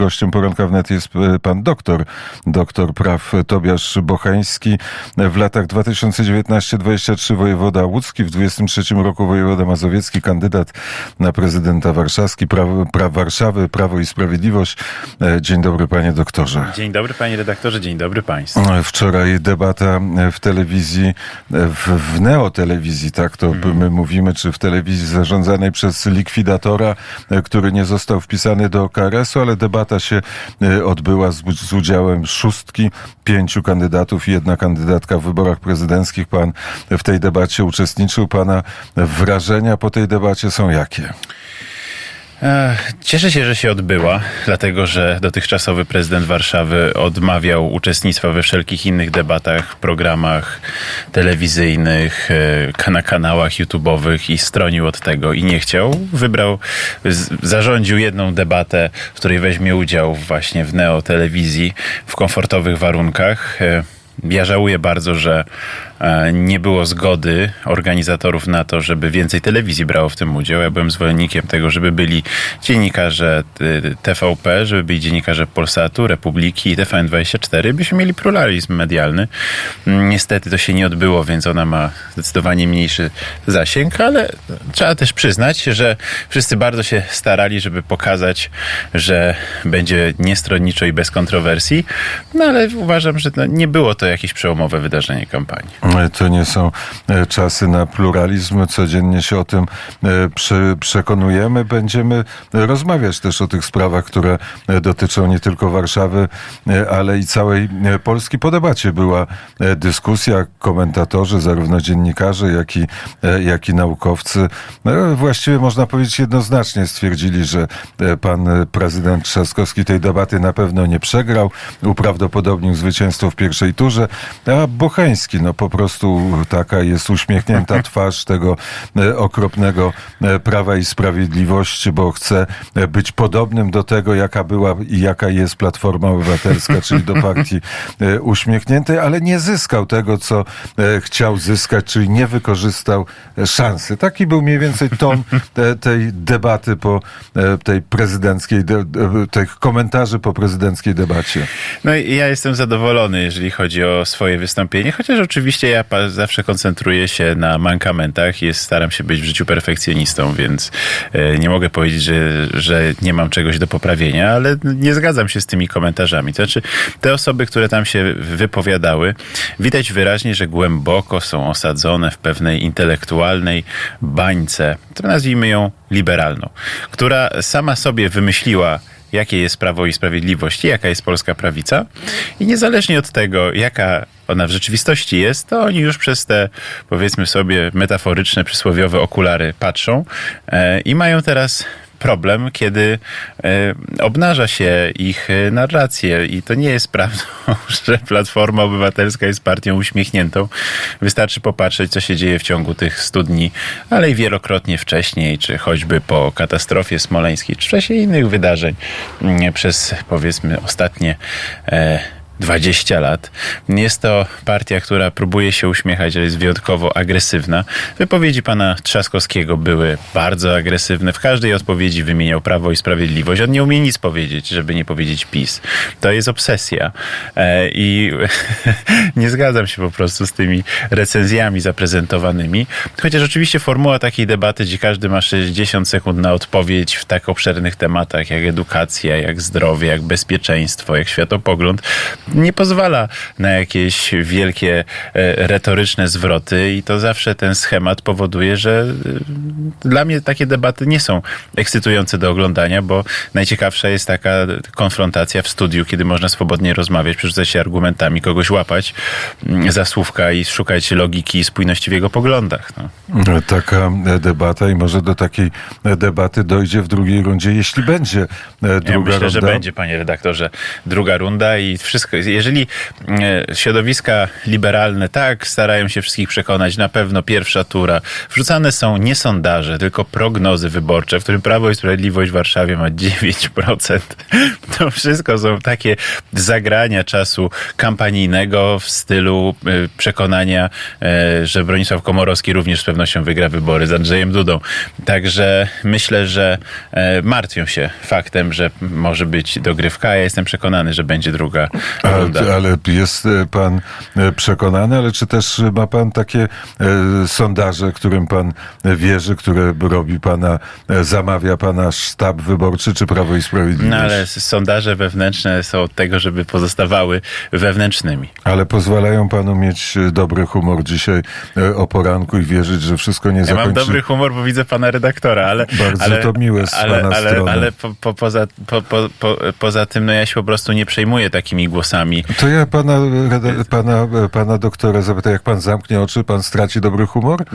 Gościem Poranka Wnet jest pan doktor praw Tobiasz Bocheński. W latach 2019-23 wojewoda łódzki, w 23 roku wojewoda mazowiecki, kandydat na prezydenta warszawski, Warszawy, Prawo i Sprawiedliwość. Dzień dobry, panie doktorze. Dzień dobry, panie redaktorze, dzień dobry państwu. Wczoraj debata w telewizji, w neotelewizji, tak to my mówimy, czy w telewizji zarządzanej przez likwidatora, który nie został wpisany do KRS-u, ale debata się odbyła z udziałem 5 kandydatów i 1 kandydatka w wyborach prezydenckich. Pan w tej debacie uczestniczył. Pana wrażenia po tej debacie są jakie? Cieszę się, że się odbyła, dlatego że dotychczasowy prezydent Warszawy odmawiał uczestnictwa we wszelkich innych debatach, programach telewizyjnych, na kanałach YouTube'owych i stronił od tego i nie chciał. Zarządził jedną debatę, w której weźmie udział właśnie w neotelewizji w komfortowych warunkach. Ja żałuję bardzo, że nie było zgody organizatorów na to, żeby więcej telewizji brało w tym udział. Ja byłem zwolennikiem tego, żeby byli dziennikarze TVP, żeby byli dziennikarze Polsatu, Republiki i TVN24, byśmy mieli pluralizm medialny. Niestety to się nie odbyło, więc ona ma zdecydowanie mniejszy zasięg, ale trzeba też przyznać, że wszyscy bardzo się starali, żeby pokazać, że będzie niestronniczo i bez kontrowersji, no ale uważam, że nie było to jakieś przełomowe wydarzenie kampanii. To nie są czasy na pluralizm. Codziennie się o tym przekonujemy. Będziemy rozmawiać też o tych sprawach, które dotyczą nie tylko Warszawy, ale i całej Polski. Po debacie była dyskusja. Komentatorzy, zarówno dziennikarze, jak i naukowcy, właściwie można powiedzieć jednoznacznie stwierdzili, że pan prezydent Trzaskowski tej debaty na pewno nie przegrał. Uprawdopodobnił zwycięstwo w pierwszej turze, a Bocheński, po prostu taka jest uśmiechnięta twarz tego okropnego Prawa i Sprawiedliwości, bo chce być podobnym do tego, jaka była i jaka jest Platforma Obywatelska, czyli do partii uśmiechniętej, ale nie zyskał tego, co chciał zyskać, czyli nie wykorzystał szansy. Taki był mniej więcej ton tej debaty po tej prezydenckiej, tych komentarzy po prezydenckiej debacie. No i ja jestem zadowolony, jeżeli chodzi o swoje wystąpienie, chociaż oczywiście ja zawsze koncentruję się na mankamentach i staram się być w życiu perfekcjonistą, więc nie mogę powiedzieć, że nie mam czegoś do poprawienia, ale nie zgadzam się z tymi komentarzami. To znaczy, te osoby, które tam się wypowiadały, widać wyraźnie, że głęboko są osadzone w pewnej intelektualnej bańce, to nazwijmy ją liberalną, która sama sobie wymyśliła, jakie jest Prawo i Sprawiedliwość i jaka jest polska prawica. I niezależnie od tego, jaka ona w rzeczywistości jest, to oni już przez te, powiedzmy sobie, metaforyczne, przysłowiowe okulary patrzą i mają teraz problem, kiedy obnaża się ich narrację i to nie jest prawdą, że Platforma Obywatelska jest partią uśmiechniętą. Wystarczy popatrzeć, co się dzieje w ciągu tych 100 dni, ale i wielokrotnie wcześniej, czy choćby po katastrofie smoleńskiej, czy w czasie innych wydarzeń przez, powiedzmy, ostatnie 20 lat. Jest to partia, która próbuje się uśmiechać, ale jest wyjątkowo agresywna. Wypowiedzi pana Trzaskowskiego były bardzo agresywne. W każdej odpowiedzi wymieniał Prawo i Sprawiedliwość. On nie umie nic powiedzieć, żeby nie powiedzieć PiS. To jest obsesja. I nie zgadzam się po prostu z tymi recenzjami zaprezentowanymi. Chociaż oczywiście formuła takiej debaty, gdzie każdy ma 60 sekund na odpowiedź w tak obszernych tematach, jak edukacja, jak zdrowie, jak bezpieczeństwo, jak światopogląd, nie pozwala na jakieś wielkie retoryczne zwroty i to zawsze ten schemat powoduje, że dla mnie takie debaty nie są ekscytujące do oglądania, bo najciekawsza jest taka konfrontacja w studiu, kiedy można swobodnie rozmawiać, przerzucać się argumentami, kogoś łapać za słówka i szukać logiki i spójności w jego poglądach. Taka debata i może do takiej debaty dojdzie w drugiej rundzie, jeśli będzie druga runda. Myślę, że będzie, panie redaktorze, druga runda i wszystko wszystko. Jeżeli środowiska liberalne tak starają się wszystkich przekonać, na pewno pierwsza tura, wrzucane są nie sondaże, tylko prognozy wyborcze, w którym Prawo i Sprawiedliwość w Warszawie ma 9%. To wszystko są takie zagrania czasu kampanijnego w stylu przekonania, że Bronisław Komorowski również z pewnością wygra wybory z Andrzejem Dudą. Także myślę, że martwią się faktem, że może być dogrywka. Ja jestem przekonany, że będzie druga runda. Ale jest pan przekonany, ale czy też ma pan takie sondaże, którym pan wierzy, które robi pana, zamawia pana sztab wyborczy, czy Prawo i Sprawiedliwość? No ale sondaże wewnętrzne są od tego, żeby pozostawały wewnętrznymi. Ale pozwalają panu mieć dobry humor dzisiaj o poranku i wierzyć, że wszystko nie zakończy. Ja mam dobry humor, bo widzę pana redaktora, ale... Bardzo to miłe z pana strony. Ale poza tym, no ja się po prostu nie przejmuję takimi głosami. To ja pana doktora zapytam, jak pan zamknie oczy, pan straci dobry humor?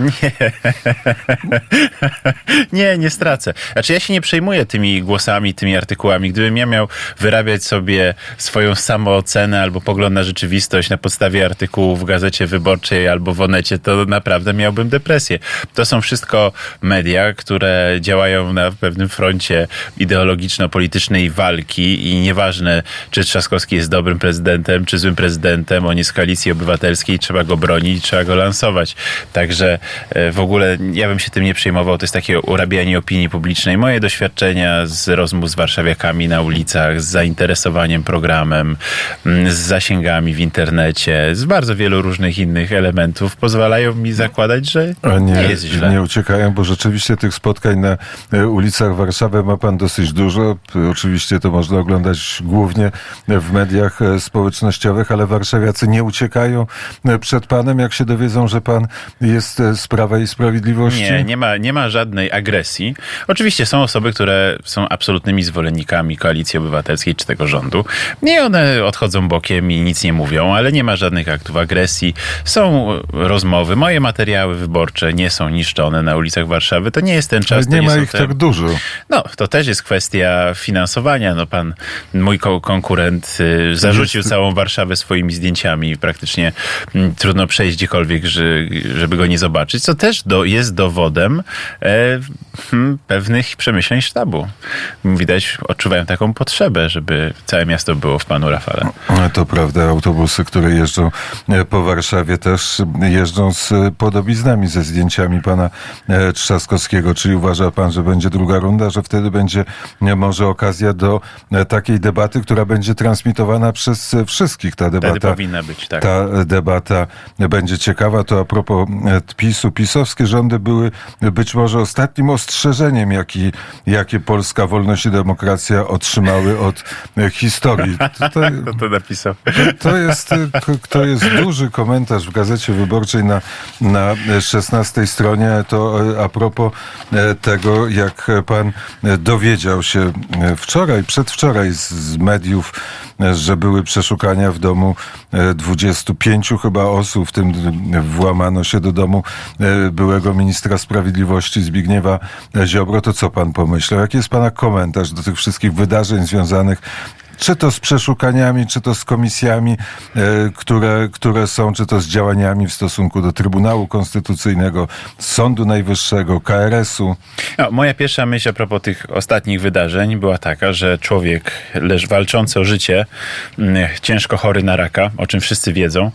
Nie stracę. Znaczy ja się nie przejmuję tymi głosami, tymi artykułami. Gdybym ja miał wyrabiać sobie swoją samoocenę albo pogląd na rzeczywistość na podstawie artykułów w Gazecie Wyborczej albo w Onecie, to naprawdę miałbym depresję. To są wszystko media, które działają na pewnym froncie ideologiczno-politycznej walki i nieważne, czy Trzaskowski jest dobrym prezydentem, czy złym prezydentem, on jest z Koalicji Obywatelskiej, trzeba go bronić, trzeba go lansować. Także w ogóle ja bym się tym nie przejmował. To jest takie urabianie opinii publicznej. Moje doświadczenia z rozmów z warszawiakami na ulicach, z zainteresowaniem programem, z zasięgami w internecie, z bardzo wielu różnych innych elementów pozwalają mi zakładać, że nie jest źle. Nie uciekają, bo rzeczywiście tych spotkań na ulicach Warszawy ma pan dosyć dużo. Oczywiście to można oglądać głównie w mediach społecznościowych, ale warszawiacy nie uciekają przed panem, jak się dowiedzą, że pan jest z Prawa i Sprawiedliwości? Nie ma żadnej agresji. Oczywiście są osoby, które są absolutnymi zwolennikami Koalicji Obywatelskiej czy tego rządu. Nie, one odchodzą bokiem i nic nie mówią, ale nie ma żadnych aktów agresji. Są rozmowy. Moje materiały wyborcze nie są niszczone na ulicach Warszawy. To nie jest ten czas. Ale nie ma ich tak dużo. No, to też jest kwestia finansowania. No mój konkurent zarzucił całą Warszawę swoimi zdjęciami. Praktycznie trudno przejść gdziekolwiek, żeby go nie zobaczyć. Co też jest dowodem pewnych przemyśleń sztabu. Widać, odczuwają taką potrzebę, żeby całe miasto było w panu Rafale. To prawda, autobusy, które jeżdżą po Warszawie, też jeżdżą z podobiznami, ze zdjęciami pana Trzaskowskiego. Czyli uważa pan, że będzie druga runda, że wtedy będzie może okazja do takiej debaty, która będzie transmitowana przez wszystkich. Ta debata wtedy powinna być, tak. Ta debata będzie ciekawa. To a propos PiS-u. PiS-owskie rządy były być może ostatnim ostrzeżeniem, jakie Polska Wolność i Demokracja otrzymały od historii. Kto to napisał? To jest duży komentarz w Gazecie Wyborczej na 16 stronie. To a propos tego, jak pan dowiedział się przedwczoraj z mediów, że były przeszukania w domu 25 chyba osób, w tym włamano się do domu byłego ministra sprawiedliwości Zbigniewa Ziobro. To co pan pomyślał? Jaki jest pana komentarz do tych wszystkich wydarzeń związanych czy to z przeszukaniami, czy to z komisjami, które są, czy to z działaniami w stosunku do Trybunału Konstytucyjnego, Sądu Najwyższego, KRS-u? No, moja pierwsza myśl a propos tych ostatnich wydarzeń była taka, że człowiek walczący o życie, ciężko chory na raka, o czym wszyscy wiedzą,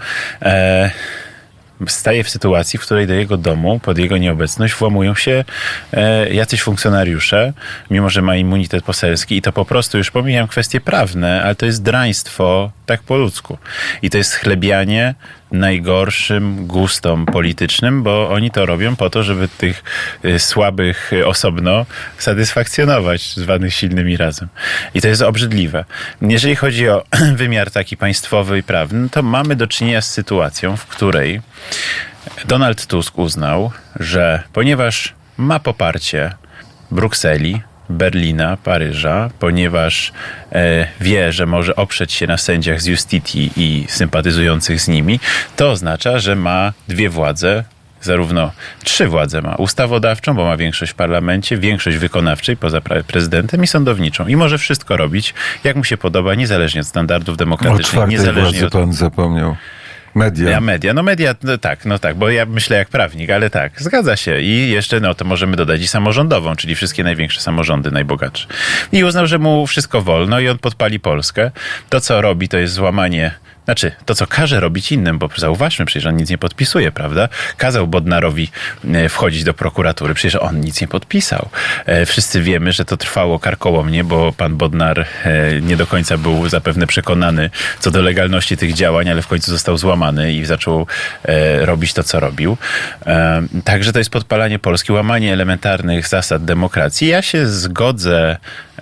staje w sytuacji, w której do jego domu, pod jego nieobecność włamują się jacyś funkcjonariusze, mimo że ma immunitet poselski i to po prostu, już pomijam kwestie prawne, ale to jest draństwo tak po ludzku. I to jest chlebianie najgorszym gustom politycznym, bo oni to robią po to, żeby tych słabych osobno satysfakcjonować, zwanych silnymi razem. I to jest obrzydliwe. Jeżeli chodzi o wymiar taki państwowy i prawny, to mamy do czynienia z sytuacją, w której Donald Tusk uznał, że ponieważ ma poparcie Brukseli, Berlina, Paryża, ponieważ wie, że może oprzeć się na sędziach z Iustitii i sympatyzujących z nimi, to oznacza, że ma dwie władze zarówno 3 władze ma. Ustawodawczą, bo ma większość w parlamencie, większość wykonawczej poza prezydentem i sądowniczą. I może wszystko robić, jak mu się podoba, niezależnie od standardów demokratycznych. O czwartej władzy pan zapomniał. Media. Media, no tak, bo ja myślę jak prawnik, ale tak, zgadza się. I jeszcze, to możemy dodać i samorządową, czyli wszystkie największe samorządy, najbogatsze. I uznał, że mu wszystko wolno i on podpali Polskę. To, co robi, to jest złamanie. To, co każe robić innym, bo zauważmy, przecież on nic nie podpisuje, prawda? Kazał Bodnarowi wchodzić do prokuratury, przecież on nic nie podpisał. Wszyscy wiemy, że to trwało karkołomnie, bo pan Bodnar nie do końca był zapewne przekonany co do legalności tych działań, ale w końcu został złamany i zaczął robić to, co robił. Także to jest podpalanie Polski, łamanie elementarnych zasad demokracji. Ja się zgodzę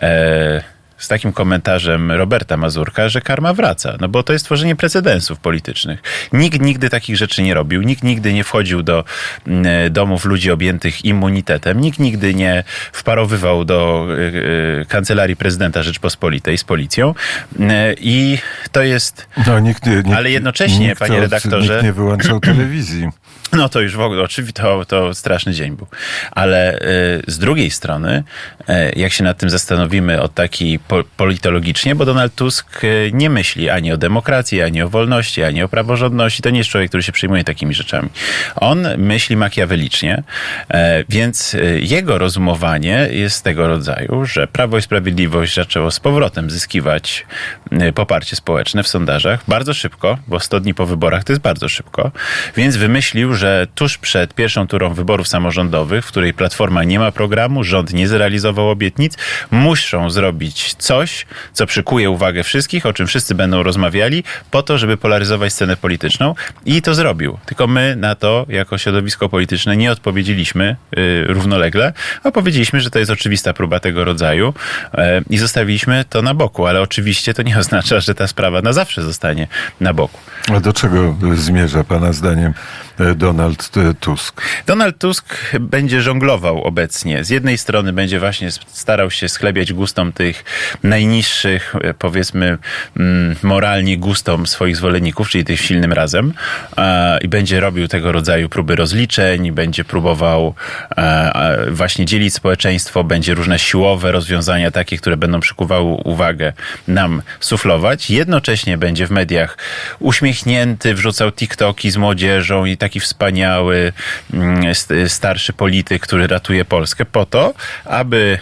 z takim komentarzem Roberta Mazurka, że karma wraca. Bo to jest tworzenie precedensów politycznych. Nikt nigdy takich rzeczy nie robił. Nikt nigdy nie wchodził do domów ludzi objętych immunitetem. Nikt nigdy nie wparowywał do Kancelarii Prezydenta Rzeczpospolitej z policją. I to jest... ale jednocześnie, panie redaktorze... Nikt nie wyłączał telewizji. To już w ogóle, oczywiście to straszny dzień był. Ale z drugiej strony, jak się nad tym zastanowimy od takiej politologicznie, bo Donald Tusk nie myśli ani o demokracji, ani o wolności, ani o praworządności. To nie jest człowiek, który się przejmuje takimi rzeczami. On myśli makiawelicznie, więc jego rozumowanie jest tego rodzaju, że Prawo i Sprawiedliwość zaczęło z powrotem zyskiwać poparcie społeczne w sondażach bardzo szybko, bo 100 dni po wyborach to jest bardzo szybko, więc wymyślił, że tuż przed pierwszą turą wyborów samorządowych, w której Platforma nie ma programu, rząd nie zrealizował obietnic, muszą zrobić coś, co przykuje uwagę wszystkich, o czym wszyscy będą rozmawiali, po to, żeby polaryzować scenę polityczną i to zrobił. Tylko my na to, jako środowisko polityczne, nie odpowiedzieliśmy równolegle, a powiedzieliśmy, że to jest oczywista próba tego rodzaju i zostawiliśmy to na boku, ale oczywiście to nie oznacza, że ta sprawa na zawsze zostanie na boku. A do czego zmierza pana zdaniem Donald Tusk? Donald Tusk będzie żonglował obecnie. Z jednej strony będzie właśnie starał się schlebiać gustom tych najniższych, powiedzmy moralnie gustom swoich zwolenników, czyli tych silnym razem, i będzie robił tego rodzaju próby rozliczeń, będzie próbował właśnie dzielić społeczeństwo, będzie różne siłowe rozwiązania takie, które będą przykuwały uwagę, nam suflować. Jednocześnie będzie w mediach uśmiechnięty, wrzucał TikToki z młodzieżą i taki wspaniały starszy polityk, który ratuje Polskę po to, aby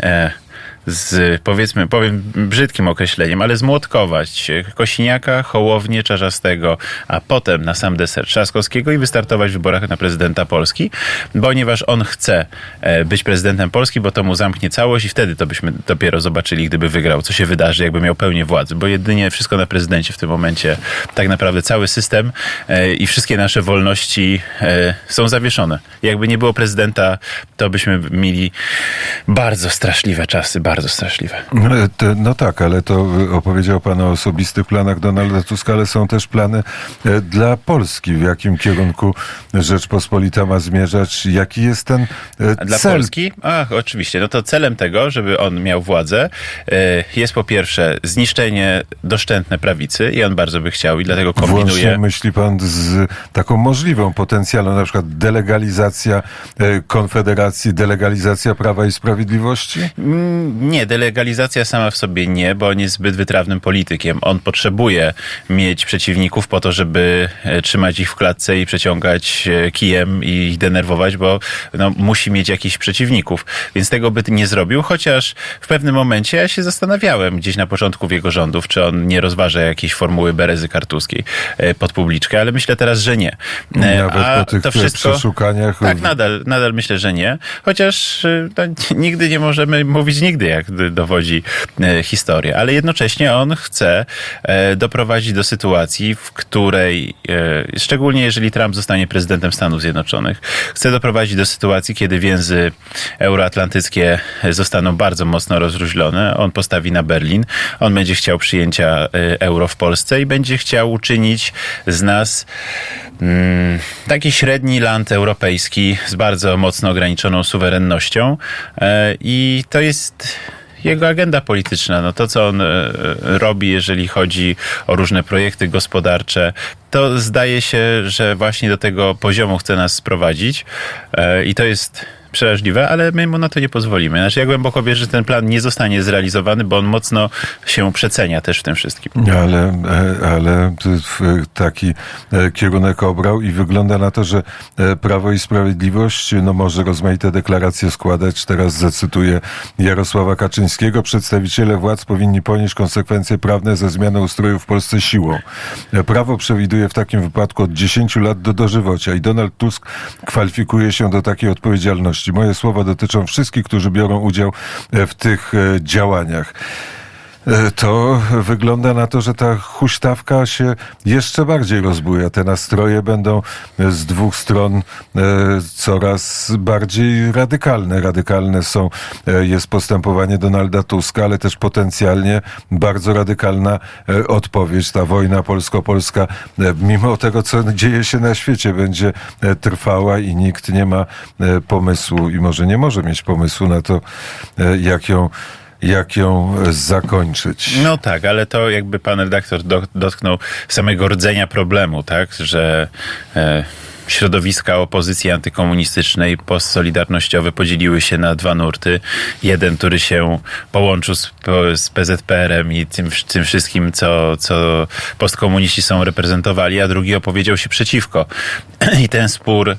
powiem brzydkim określeniem, ale zmłotkować Kosiniaka, Hołownię, Czarzastego, a potem na sam deser Trzaskowskiego i wystartować w wyborach na prezydenta Polski, ponieważ on chce być prezydentem Polski, bo to mu zamknie całość i wtedy to byśmy dopiero zobaczyli, gdyby wygrał, co się wydarzy, jakby miał pełnię władzy, bo jedynie wszystko na prezydencie w tym momencie, tak naprawdę cały system i wszystkie nasze wolności są zawieszone. Jakby nie było prezydenta, to byśmy mieli bardzo straszliwe czasy, bardzo straszliwe. No tak, ale to opowiedział pan o osobistych planach Donalda Tuska, ale są też plany dla Polski. W jakim kierunku Rzeczpospolita ma zmierzać? Jaki jest ten cel? Dla Polski? Oczywiście. To celem tego, żeby on miał władzę, jest po pierwsze zniszczenie doszczętne prawicy i on bardzo by chciał i dlatego kombinuje. Włącznie myśli pan z taką możliwą, potencjalną, na przykład delegalizacja Konfederacji, delegalizacja Prawa i Sprawiedliwości? Nie, delegalizacja sama w sobie nie, bo on jest zbyt wytrawnym politykiem. On potrzebuje mieć przeciwników po to, żeby trzymać ich w klatce i przeciągać kijem i ich denerwować, bo musi mieć jakichś przeciwników. Więc tego by nie zrobił, chociaż w pewnym momencie ja się zastanawiałem gdzieś na początku jego rządów, czy on nie rozważa jakiejś formuły Berezy Kartuskiej pod publiczkę, ale myślę teraz, że nie. Nawet po tych to wszystko, przeszukaniach... Tak, nadal myślę, że nie. Chociaż nigdy nie możemy mówić nigdy, jak dowodzi historia. Ale jednocześnie on chce doprowadzić do sytuacji, w której, szczególnie jeżeli Trump zostanie prezydentem Stanów Zjednoczonych, chce doprowadzić do sytuacji, kiedy więzy euroatlantyckie zostaną bardzo mocno rozluźnione. On postawi na Berlin. On będzie chciał przyjęcia euro w Polsce i będzie chciał uczynić z nas taki średni land europejski z bardzo mocno ograniczoną suwerennością. I to jest jego agenda polityczna. No to, co on robi, jeżeli chodzi o różne projekty gospodarcze, to zdaje się, że właśnie do tego poziomu chce nas sprowadzić i to jest przeraźliwe, ale my mu na to nie pozwolimy. Znaczy, ja głęboko wierzę, że ten plan nie zostanie zrealizowany, bo on mocno się przecenia też w tym wszystkim. Ale taki kierunek obrał i wygląda na to, że Prawo i Sprawiedliwość może rozmaite deklaracje składać. Teraz zacytuję Jarosława Kaczyńskiego. Przedstawiciele władz powinni ponieść konsekwencje prawne za zmianę ustroju w Polsce siłą. Prawo przewiduje w takim wypadku od 10 lat do dożywocia i Donald Tusk kwalifikuje się do takiej odpowiedzialności. Moje słowa dotyczą wszystkich, którzy biorą udział w tych działaniach. To wygląda na to, że ta huśtawka się jeszcze bardziej rozbuja. Te nastroje będą z dwóch stron coraz bardziej radykalne. Radykalne jest postępowanie Donalda Tuska, ale też potencjalnie bardzo radykalna odpowiedź. Ta wojna polsko-polska, mimo tego, co dzieje się na świecie, będzie trwała i nikt nie ma pomysłu i może nie może mieć pomysłu na to, jak ją zakończyć. No tak, ale to jakby pan redaktor dotknął samego rdzenia problemu, tak, że środowiska opozycji antykomunistycznej, postsolidarnościowe podzieliły się na dwa nurty. Jeden, który się połączył z PZPR-em i tym wszystkim, co postkomuniści są reprezentowali, a drugi opowiedział się przeciwko. I ten spór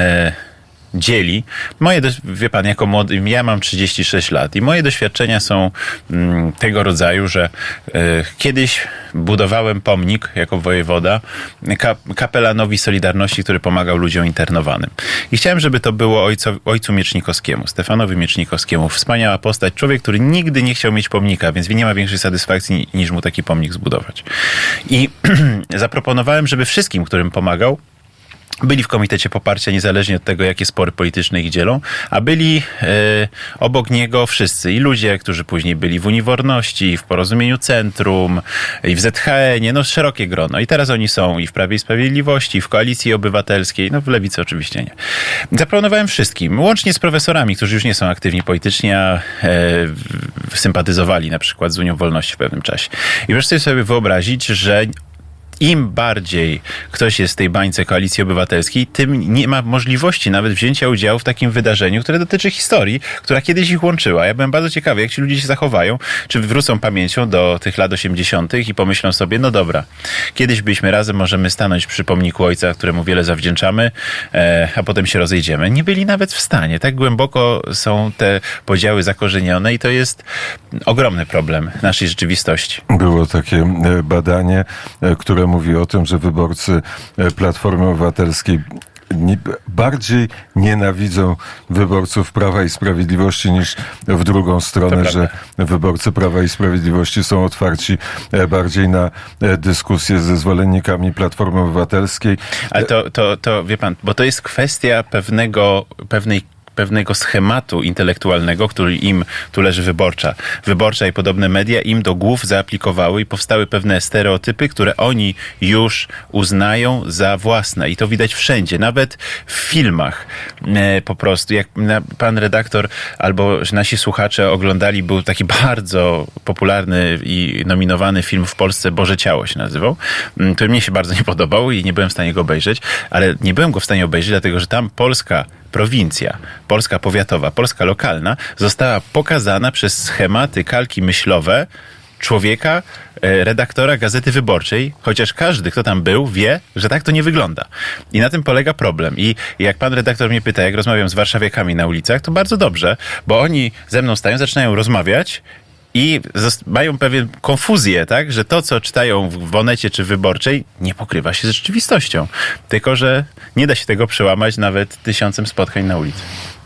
dzieli. Wie pan, jako młody, ja mam 36 lat i moje doświadczenia są tego rodzaju, że kiedyś budowałem pomnik jako wojewoda kapelanowi Solidarności, który pomagał ludziom internowanym. I chciałem, żeby to było ojcu Miecznikowskiemu, Stefanowi Miecznikowskiemu. Wspaniała postać, człowiek, który nigdy nie chciał mieć pomnika, więc nie ma większej satysfakcji niż mu taki pomnik zbudować. I zaproponowałem, żeby wszystkim, którym pomagał, byli w Komitecie Poparcia, niezależnie od tego, jakie spory polityczne ich dzielą, a byli obok niego wszyscy. I ludzie, którzy później byli w Unii Wolności, w Porozumieniu Centrum, i w ZHN-ie, no szerokie grono. I teraz oni są i w Prawie i Sprawiedliwości, i w Koalicji Obywatelskiej, no w Lewicy oczywiście nie. Zaproponowałem wszystkim, łącznie z profesorami, którzy już nie są aktywni politycznie, a sympatyzowali na przykład z Unią Wolności w pewnym czasie. I proszę sobie wyobrazić, że im bardziej ktoś jest w tej bańce Koalicji Obywatelskiej, tym nie ma możliwości nawet wzięcia udziału w takim wydarzeniu, które dotyczy historii, która kiedyś ich łączyła. Ja byłem bardzo ciekawy, jak ci ludzie się zachowają, czy wrócą pamięcią do tych lat 80. i pomyślą sobie, no dobra, kiedyś byliśmy razem, możemy stanąć przy pomniku ojca, któremu wiele zawdzięczamy, a potem się rozejdziemy. Nie byli nawet w stanie. Tak głęboko są te podziały zakorzenione i to jest ogromny problem naszej rzeczywistości. Było takie badanie, które mówi o tym, że wyborcy Platformy Obywatelskiej bardziej nienawidzą wyborców Prawa i Sprawiedliwości niż w drugą stronę, że wyborcy Prawa i Sprawiedliwości są otwarci bardziej na dyskusję ze zwolennikami Platformy Obywatelskiej. Ale to wie pan, bo to jest kwestia pewnego schematu intelektualnego, który im, tu leży Wyborcza i podobne media, im do głów zaaplikowały i powstały pewne stereotypy, które oni już uznają za własne. I to widać wszędzie, nawet w filmach. Po prostu, jak pan redaktor albo nasi słuchacze oglądali, był taki bardzo popularny i nominowany film w Polsce, Boże Ciało się nazywał, który mnie się bardzo nie podobał i nie byłem w stanie go obejrzeć, ale nie byłem go w stanie obejrzeć, dlatego że tam Polska prowincja, Polska powiatowa, Polska lokalna została pokazana przez schematy, kalki myślowe człowieka, redaktora Gazety Wyborczej, chociaż każdy, kto tam był, wie, że tak to nie wygląda. I na tym polega problem. I jak pan redaktor mnie pyta, jak rozmawiam z warszawiakami na ulicach, to bardzo dobrze, bo oni ze mną stają, zaczynają rozmawiać i mają pewien konfuzję, tak, że to, co czytają w Onecie czy Wyborczej, nie pokrywa się z rzeczywistością. Tylko że nie da się tego przełamać nawet 1000 spotkań na ulicy.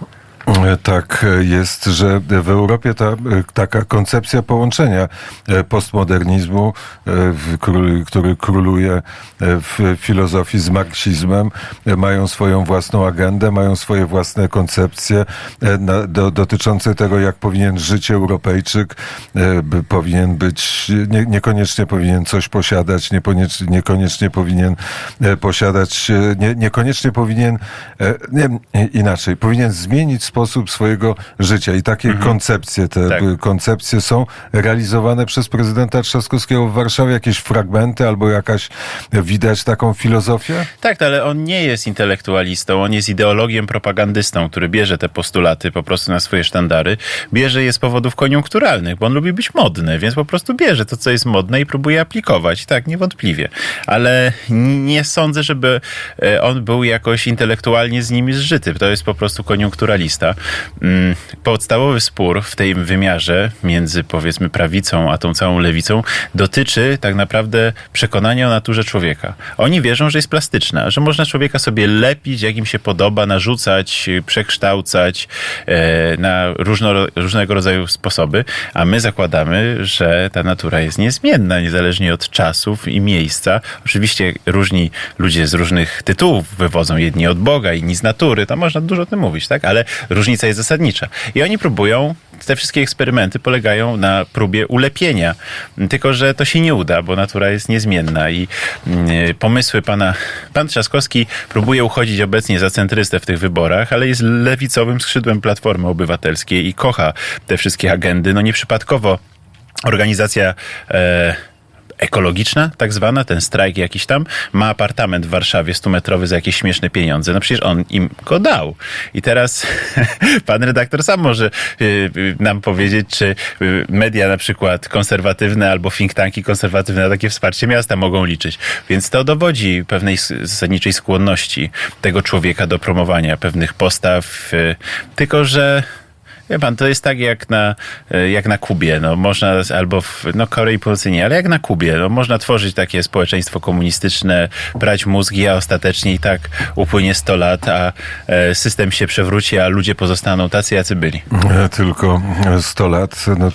Tak jest, że w Europie taka koncepcja połączenia postmodernizmu, który króluje w filozofii z marksizmem, mają swoją własną agendę, mają swoje własne koncepcje dotyczące tego, jak powinien żyć Europejczyk, powinien być, niekoniecznie powinien coś posiadać, niekoniecznie powinien posiadać, niekoniecznie powinien, inaczej, powinien zmienić sposób swojego życia. I takie koncepcje, koncepcje są realizowane przez prezydenta Trzaskowskiego w Warszawie. Jakieś fragmenty albo jakaś widać taką filozofię? Tak, ale on nie jest intelektualistą, on jest ideologiem, propagandystą, który bierze te postulaty po prostu na swoje sztandary, bierze je z powodów koniunkturalnych, bo on lubi być modny, więc po prostu bierze to, co jest modne i próbuje aplikować. Tak, niewątpliwie. Ale nie sądzę, żeby on był jakoś intelektualnie z nimi zżyty. To jest po prostu koniunkturalista. Podstawowy spór w tym wymiarze między, powiedzmy, prawicą a tą całą lewicą dotyczy tak naprawdę przekonania o naturze człowieka. Oni wierzą, że jest plastyczna, że można człowieka sobie lepić, jak im się podoba, narzucać, przekształcać na różnego rodzaju sposoby, a my zakładamy, że ta natura jest niezmienna, niezależnie od czasów i miejsca. Oczywiście różni ludzie z różnych tytułów wywodzą, jedni od Boga, inni z natury, tam można dużo o tym mówić, tak? Ale różnica jest zasadnicza. I oni próbują, te wszystkie eksperymenty polegają na próbie ulepienia. Tylko że to się nie uda, bo natura jest niezmienna i pomysły pan Trzaskowski próbuje uchodzić obecnie za centrystę w tych wyborach, ale jest lewicowym skrzydłem Platformy Obywatelskiej i kocha te wszystkie agendy. No nieprzypadkowo organizacja ekologiczna, tak zwana, ten strajk jakiś tam, ma apartament w Warszawie 100-metrowy za jakieś śmieszne pieniądze. No przecież on im go dał. I teraz pan redaktor sam może nam powiedzieć, czy media na przykład konserwatywne albo think tanki konserwatywne na takie wsparcie miasta mogą liczyć. Więc to dowodzi pewnej zasadniczej skłonności tego człowieka do promowania pewnych postaw. Tylko że wie pan, to jest tak jak na Kubie, no można, albo w Korei Północnej nie, ale jak na Kubie, no można tworzyć takie społeczeństwo komunistyczne, brać mózgi, a ostatecznie i tak upłynie 100 lat, a system się przewróci, a ludzie pozostaną tacy, jacy byli. Tylko 100 lat, no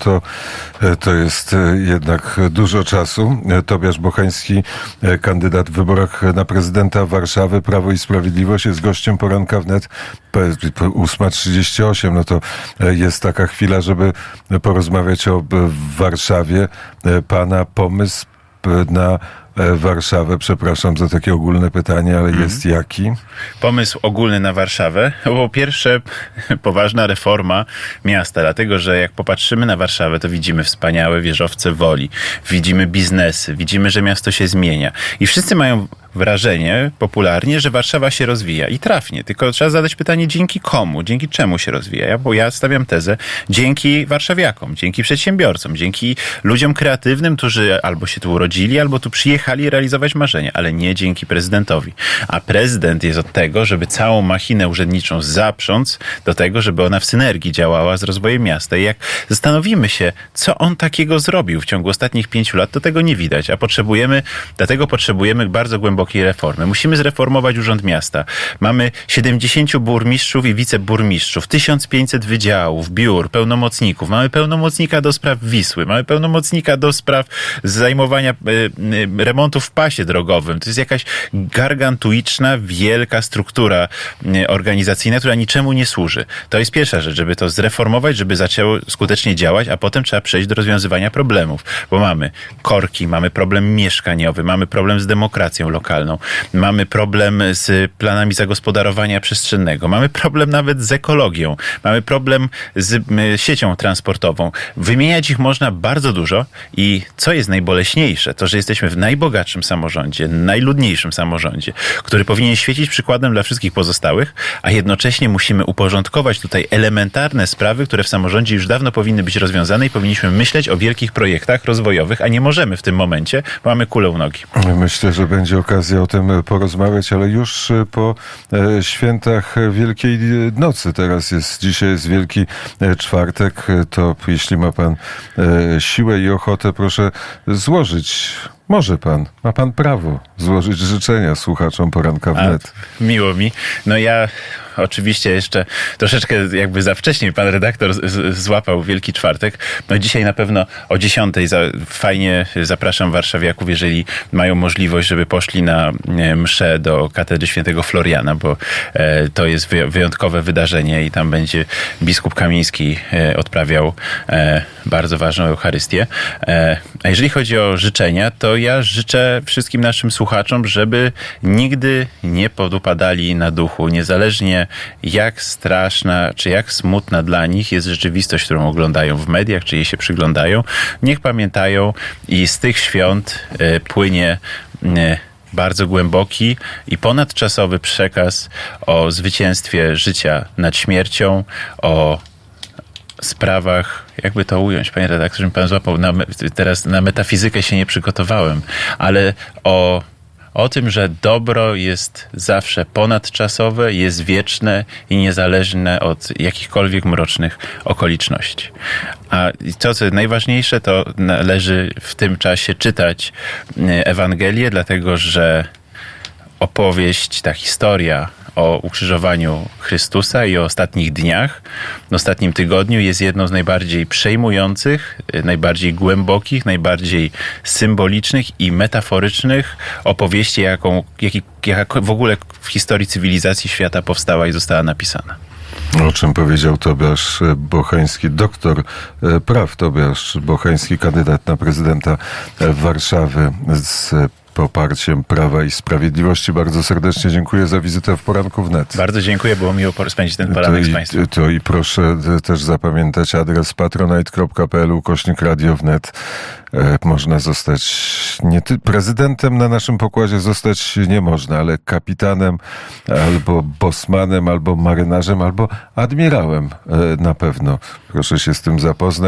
to jest jednak dużo czasu. Tobiasz Bochański, kandydat w wyborach na prezydenta Warszawy, Prawo i Sprawiedliwość, jest gościem poranka wnet. 8:38, no to jest taka chwila, żeby porozmawiać o Warszawie. Pana pomysł na Warszawę, przepraszam za takie ogólne pytanie, ale jest jaki? Pomysł ogólny na Warszawę. Po pierwsze, poważna reforma miasta, dlatego że jak popatrzymy na Warszawę, to widzimy wspaniałe wieżowce Woli, widzimy biznesy, widzimy, że miasto się zmienia i wszyscy mają wrażenie popularnie, że Warszawa się rozwija i trafnie, tylko trzeba zadać pytanie, dzięki komu, dzięki czemu się rozwija, bo ja stawiam tezę, dzięki warszawiakom, dzięki przedsiębiorcom, dzięki ludziom kreatywnym, którzy albo się tu urodzili, albo tu przyjechali realizować marzenia, ale nie dzięki prezydentowi. A prezydent jest od tego, żeby całą machinę urzędniczą zaprząc do tego, żeby ona w synergii działała z rozwojem miasta. I jak zastanowimy się, co on takiego zrobił w ciągu ostatnich 5 lat, to tego nie widać, a dlatego potrzebujemy bardzo głębokiej reformy. Musimy zreformować Urząd Miasta. Mamy 70 burmistrzów i wiceburmistrzów, 1500 wydziałów, biur, pełnomocników. Mamy pełnomocnika do spraw Wisły, mamy pełnomocnika do spraw zajmowania remontu w pasie drogowym. To jest jakaś gargantuiczna, wielka struktura organizacyjna, która niczemu nie służy. To jest pierwsza rzecz, żeby to zreformować, żeby zaczęło skutecznie działać, a potem trzeba przejść do rozwiązywania problemów. Bo mamy korki, mamy problem mieszkaniowy, mamy problem z demokracją lokalną, mamy problem z planami zagospodarowania przestrzennego, mamy problem nawet z ekologią, mamy problem z siecią transportową. Wymieniać ich można bardzo dużo i co jest najboleśniejsze, to, że jesteśmy w najbogatszym samorządzie, najludniejszym samorządzie, który powinien świecić przykładem dla wszystkich pozostałych, a jednocześnie musimy uporządkować tutaj elementarne sprawy, które w samorządzie już dawno powinny być rozwiązane i powinniśmy myśleć o wielkich projektach rozwojowych, a nie możemy w tym momencie, bo mamy kulę u nogi. Myślę, że będzie okazja o tym porozmawiać, ale już po świętach Wielkiej Nocy. Dzisiaj jest Wielki Czwartek, to jeśli ma pan siłę i ochotę, proszę złożyć. Ma pan prawo złożyć życzenia słuchaczom poranka wnet. Miło mi. No ja oczywiście jeszcze troszeczkę jakby za wcześnie pan redaktor złapał Wielki Czwartek. No dzisiaj na pewno o 10:00 fajnie zapraszam warszawiaków, jeżeli mają możliwość, żeby poszli na mszę do katedry świętego Floriana, bo to jest wyjątkowe wydarzenie i tam będzie biskup Kamiński odprawiał bardzo ważną Eucharystię. A jeżeli chodzi o życzenia, to ja życzę wszystkim naszym słuchaczom, żeby nigdy nie podupadali na duchu, niezależnie jak straszna, czy jak smutna dla nich jest rzeczywistość, którą oglądają w mediach, czy jej się przyglądają. Niech pamiętają i z tych świąt płynie bardzo głęboki i ponadczasowy przekaz o zwycięstwie życia nad śmiercią, o sprawach, jakby to ująć, panie redaktorze, mi pan złapał, teraz na metafizykę się nie przygotowałem, ale o tym, że dobro jest zawsze ponadczasowe, jest wieczne i niezależne od jakichkolwiek mrocznych okoliczności. A to, co najważniejsze, to należy w tym czasie czytać Ewangelię, dlatego że opowieść, ta historia o ukrzyżowaniu Chrystusa i o ostatnich dniach, w ostatnim tygodniu jest jedną z najbardziej przejmujących, najbardziej głębokich, najbardziej symbolicznych i metaforycznych opowieści, jaka w ogóle w historii cywilizacji świata powstała i została napisana. O czym powiedział Tobiasz Bocheński, doktor praw Tobiasz Bocheński, kandydat na prezydenta Warszawy z poparciem Prawa i Sprawiedliwości. Bardzo serdecznie dziękuję za wizytę w Poranku Wnet. Bardzo dziękuję, było miło spędzić ten poranek z państwem. To i proszę też zapamiętać adres patronite.pl/Radio Wnet. Można zostać prezydentem na naszym pokładzie zostać nie można, ale kapitanem, albo bosmanem, albo marynarzem, albo admirałem na pewno. Proszę się z tym zapoznać.